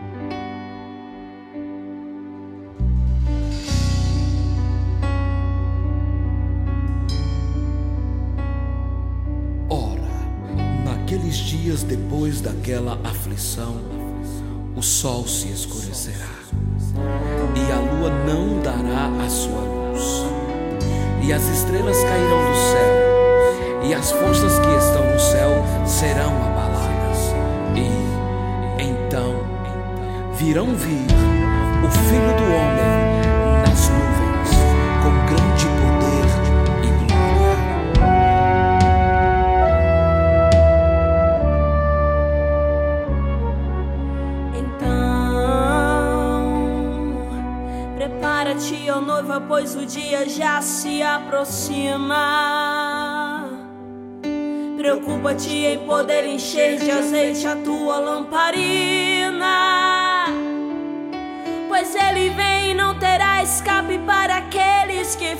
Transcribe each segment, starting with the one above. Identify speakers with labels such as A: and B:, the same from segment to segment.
A: Naqueles dias depois daquela aflição, o sol se escurecerá, e a lua não dará a sua luz, e as estrelas cairão do céu, e as forças que estão no céu serão abaladas. E então virão o Filho do Homem nas nuvens, com grande poder e glória.
B: Prepara-te, ó noiva, pois o dia já se aproxima. Preocupa-te em poder encher de azeite a tua lamparina, pois ele vem e não terá escape para aqueles que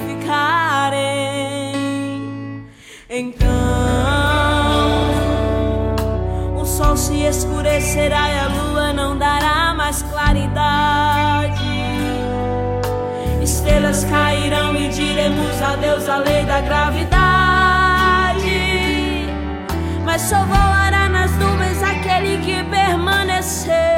B: ficarem. Então o sol se escurecerá e a lua não dará mais claridade. Estrelas cairão e diremos adeus à lei da gravidade, mas só voará nas nuvens aquele que permanecer.